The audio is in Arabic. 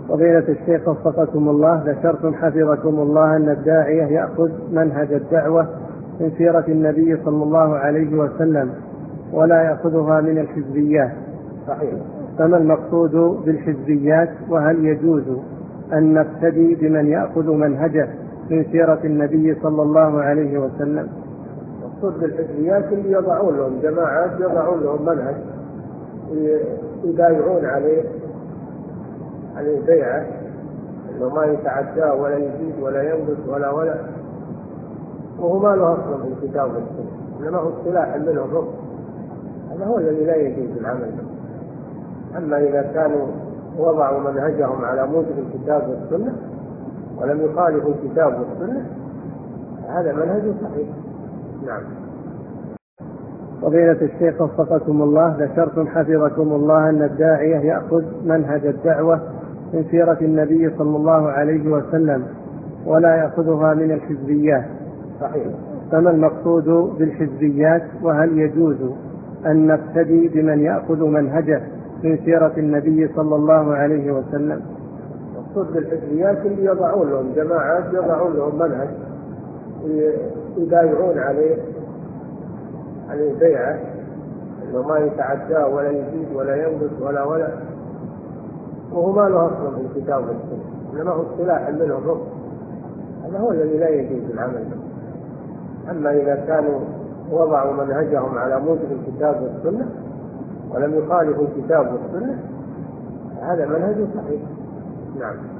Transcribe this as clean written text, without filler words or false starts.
فضيلة الشيخ وفقكم الله، ذكرتم حفظكم الله أن الداعية يأخذ منهج الدعوة من سيرة النبي صلى الله عليه وسلم ولا يأخذها من الحزبيات. صحيح. فما المقصود بالحزبيات، وهل يجوز أن نقتدي بمن يأخذ منهجه من سيرة النبي صلى الله عليه وسلم؟ المقصود بالحزبيات اللي يضعون لهم جماعات، يضعون لهم منهج يدايعون عليه بيعة، انه ما يتعداه ولا يزيد ولا ينقص ولا وهو ما له اصلا في الكتاب والسنة، انما هو اصطلاح منهم رفض. هذا هو الذي لا يجوز العمل به. اما اذا كانوا وضعوا منهجهم على موجب الكتاب والسنة ولم يخالفوا الكتاب والسنة، هذا منهج صحيح. نعم. فضيلة الشيخ وفقكم الله، ذكرتم حفظكم الله أن الداعية يأخذ منهج الدعوة من سيرة النبي صلى الله عليه وسلم ولا يأخذها من الحزبيات. صحيح. فما المقصود بالحزبيات، وهل يجوز أن نقتدي بمن يأخذ منهجه من سيرة النبي صلى الله عليه وسلم؟ المقصود بالحزبيات اللي يضعون لهم جماعات، يضعون لهم منهج يدايعون عليه بيعة، انه ما يتعداه ولا يزيد ولا ينقص ولا وهو ما له اصلا في الكتاب والسنة، انما هو اصطلاح منهم رفض. هذا هو الذي لا يجوز العمل به. اما اذا كانوا وضعوا منهجهم على موجب الكتاب والسنة ولم يخالفوا الكتاب والسنة، هذا منهج صحيح. نعم.